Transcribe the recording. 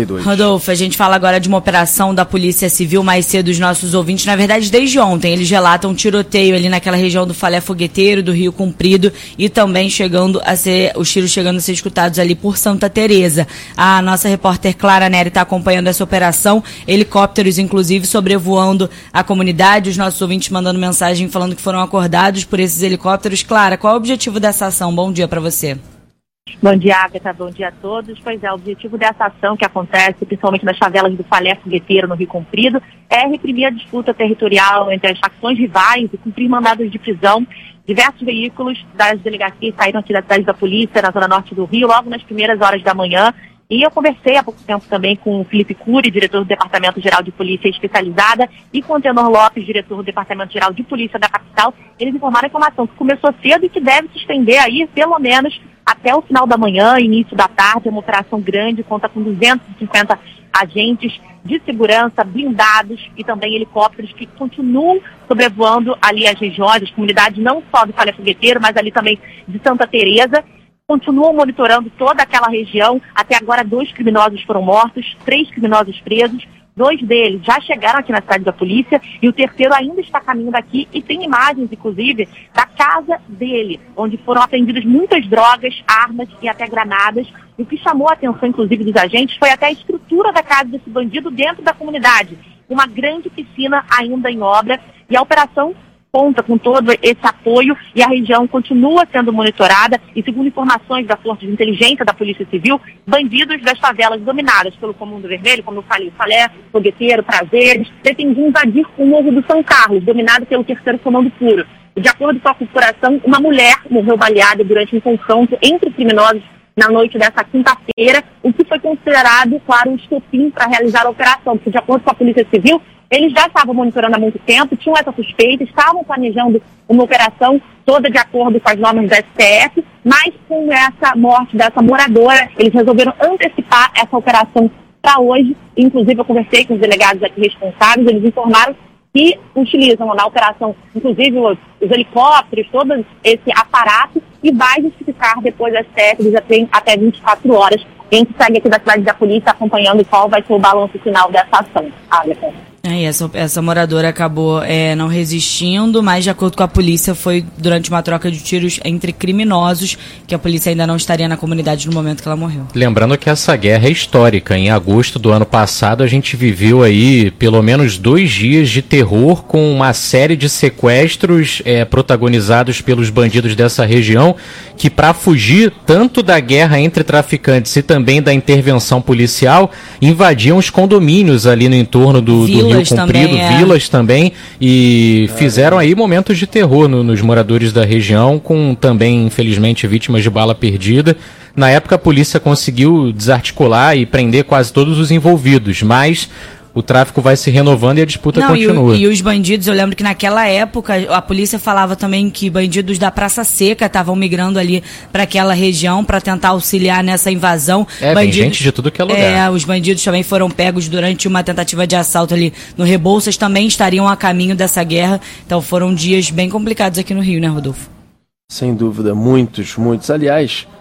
Rodolfo, a gente fala agora de uma operação da Polícia Civil mais cedo, os nossos ouvintes, na verdade desde ontem, eles relatam um tiroteio ali naquela região do Falé Fogueteiro, do Rio Comprido, e também os tiros chegando a ser escutados ali por Santa Teresa. A nossa repórter Clara Neri está acompanhando essa operação, helicópteros inclusive sobrevoando a comunidade, os nossos ouvintes mandando mensagem falando que foram acordados por esses helicópteros. Clara, qual é o objetivo dessa ação? Bom dia para você. Bom dia, Agatha. Bom dia a todos. Pois é, o objetivo dessa ação que acontece, principalmente nas favelas do Falé Fogueteiro, no Rio Comprido, é reprimir a disputa territorial entre as facções rivais e cumprir mandados de prisão. Diversos veículos das delegacias saíram aqui da cidade da polícia, na zona norte do Rio, logo nas primeiras horas da manhã. E eu conversei há pouco tempo também com o Felipe Cury, diretor do Departamento Geral de Polícia Especializada, e com o Tenor Lopes, diretor do Departamento Geral de Polícia da capital. Eles informaram que é uma ação que começou cedo e que deve se estender aí, pelo menos, até o final da manhã, início da tarde. É uma operação grande, conta com 250 agentes de segurança, blindados e também helicópteros que continuam sobrevoando ali as regiões, as comunidades, não só do Falé Fogueteiro, mas ali também de Santa Teresa. Continuam monitorando toda aquela região. Até agora 2 criminosos foram mortos, 3 criminosos presos. 2 deles já chegaram aqui na cidade da polícia e o terceiro ainda está a caminho daqui, e tem imagens, inclusive, da casa dele, onde foram apreendidas muitas drogas, armas e até granadas. E o que chamou a atenção, inclusive, dos agentes foi até a estrutura da casa desse bandido dentro da comunidade. Uma grande piscina ainda em obra, e a operação conta com todo esse apoio e a região continua sendo monitorada. E segundo informações da Força de Inteligência da Polícia Civil, bandidos das favelas dominadas pelo Comando Vermelho, como eu falei, Falé, Fogueteiro, Prazeres, pretendiam invadir o Morro do São Carlos, dominado pelo 3º Comando Puro. De acordo com a corporação, uma mulher morreu baleada durante um confronto entre criminosos na noite dessa quinta-feira, o que foi considerado, claro, um estopim para realizar a operação, porque de acordo com a Polícia Civil, eles já estavam monitorando há muito tempo, tinham essa suspeita, estavam planejando uma operação toda de acordo com as normas da STF, mas com essa morte dessa moradora, eles resolveram antecipar essa operação para hoje. Inclusive, eu conversei com os delegados aqui responsáveis, eles informaram que utilizam na operação, inclusive os helicópteros, todo esse aparato, e vai justificar depois a STF, eles já têm até 24 horas. A gente segue aqui da cidade da polícia acompanhando qual vai ser o balanço final dessa ação. Essa moradora acabou não resistindo, mas de acordo com a polícia foi durante uma troca de tiros entre criminosos, que a polícia ainda não estaria na comunidade no momento que ela morreu. Lembrando que essa guerra é histórica. Em agosto do ano passado a gente viveu aí pelo menos 2 dias de terror com uma série de sequestros protagonizados pelos bandidos dessa região, que para fugir tanto da guerra entre traficantes e também da intervenção policial, invadiam os condomínios ali no entorno do Rio Comprido, vilas também, e fizeram aí momentos de terror nos moradores da região, com também, infelizmente, vítimas de bala perdida. Na época a polícia conseguiu desarticular e prender quase todos os envolvidos, mas o tráfico vai se renovando e a disputa continua. E os bandidos, eu lembro que naquela época a polícia falava também que bandidos da Praça Seca estavam migrando ali para aquela região para tentar auxiliar nessa invasão. Vem gente de tudo que é lugar. Os bandidos também foram pegos durante uma tentativa de assalto ali no Rebouças, também estariam a caminho dessa guerra. Então foram dias bem complicados aqui no Rio, né, Rodolfo? Sem dúvida, muitos. Aliás,